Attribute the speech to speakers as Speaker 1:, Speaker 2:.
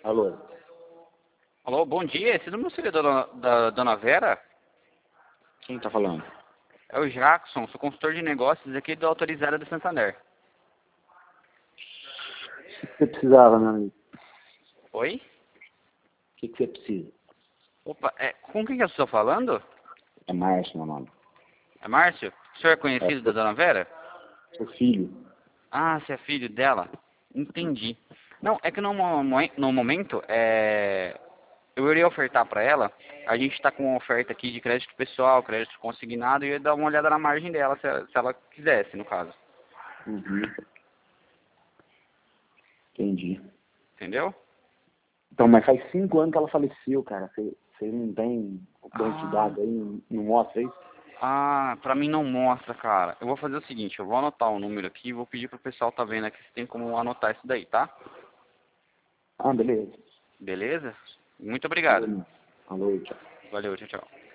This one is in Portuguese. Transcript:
Speaker 1: Alô?
Speaker 2: Alô, bom dia. Esse número seria da Dona Vera?
Speaker 1: Quem tá falando?
Speaker 2: É o Jackson, sou consultor de negócios aqui do Autorizada do Santander.
Speaker 1: O que você precisava, meu amigo?
Speaker 2: Oi?
Speaker 1: O que você precisa?
Speaker 2: Opa, com quem que eu estou falando?
Speaker 1: É Márcio, meu nome.
Speaker 2: É Márcio? O senhor é
Speaker 1: É,
Speaker 2: conhecido da Dona Vera?
Speaker 1: seu filho.
Speaker 2: Ah, você é filho dela? Entendi. Não, é que no momento, eu iria ofertar para ela. A gente está com uma oferta aqui de crédito pessoal, crédito consignado, e eu ia dar uma olhada na margem dela, se ela quisesse, no caso.
Speaker 1: Uhum. Entendi.
Speaker 2: Entendeu?
Speaker 1: Então, mas faz 5 anos que ela faleceu, cara. Você não tem o banco de
Speaker 2: Ah,
Speaker 1: dados aí? Não mostra isso?
Speaker 2: pra mim não mostra, cara. Eu vou fazer o seguinte, eu vou anotar o número aqui e vou pedir pro pessoal tá vendo aqui se tem como anotar isso daí, tá?
Speaker 1: Ah, beleza.
Speaker 2: Beleza? Muito
Speaker 1: Alô,
Speaker 2: obrigado.
Speaker 1: alô, tchau.
Speaker 2: Valeu, tchau, tchau.